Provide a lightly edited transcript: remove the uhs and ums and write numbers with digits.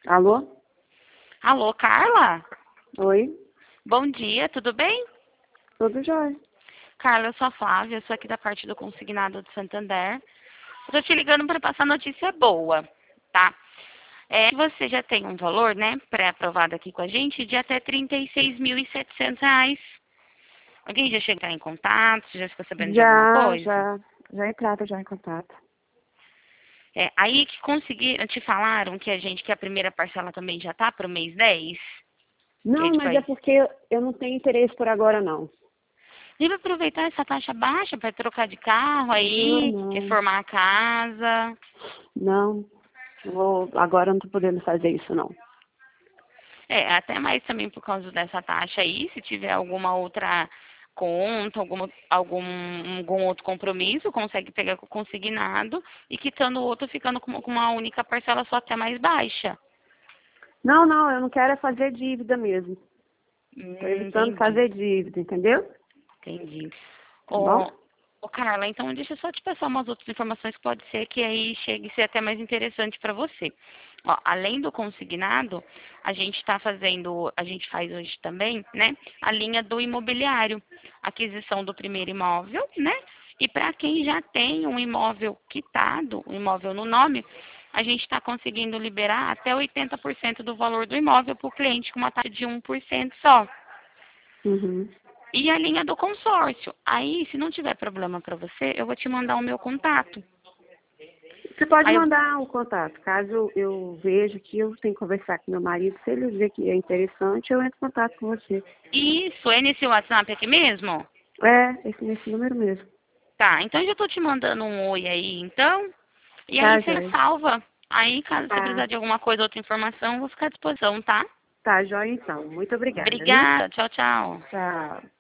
Alô? Alô, Carla? Oi? Bom dia, tudo bem? Tudo jóia? Carla, eu sou a Flávia, eu sou aqui da parte do Consignado de Santander. Eu tô te ligando para passar notícia boa, tá? Você já tem um valor, né, pré-aprovado aqui com a gente de até R$ 36.700. Alguém já chegou em contato? Você já ficou sabendo de alguma Já, coisa? já, já entraram já em contato. Aí que conseguiram, te falaram que a primeira parcela também já tá para o mês 10? Que a Não, gente mas é vai... porque eu não tenho interesse por agora, não. Deve aproveitar essa taxa baixa para trocar de carro Não, aí, não, reformar a casa. não. Agora eu não tô podendo fazer isso, não. Até mais também por causa dessa taxa aí, se tiver alguma outra conta, algum outro compromisso, consegue pegar com o consignado e quitando o outro, ficando com uma única parcela só até mais baixa. Não, não, eu não quero é fazer dívida mesmo. Tô evitando Entendi, fazer dívida, entendeu? entendi. Tá bom? Ô, Carla, então deixa eu só te passar umas outras informações que pode ser que aí chegue a ser até mais interessante para você. Ó, além do consignado, a gente faz hoje também, né, a linha do imobiliário, aquisição do primeiro imóvel, né? E para quem já tem um imóvel quitado, um imóvel no nome, a gente está conseguindo liberar até 80% do valor do imóvel para o cliente com uma taxa de 1% só. Uhum. E a linha do consórcio. Aí, se não tiver problema para você, eu vou te mandar o meu contato. Você pode Aí, mandar o contato. Caso eu veja que eu tenho que conversar com meu marido, se ele ver que é interessante, eu entro em contato com você. isso, é nesse WhatsApp aqui mesmo? É, nesse número mesmo. Tá, então eu já tô te mandando um oi aí, então. E aí Tá, você joia? salva. Aí, caso você Tá. precisar de alguma coisa, outra informação, eu vou ficar à disposição, tá? Tá, joia então. Muito obrigada, viu? Obrigada, tchau, tchau. Tchau.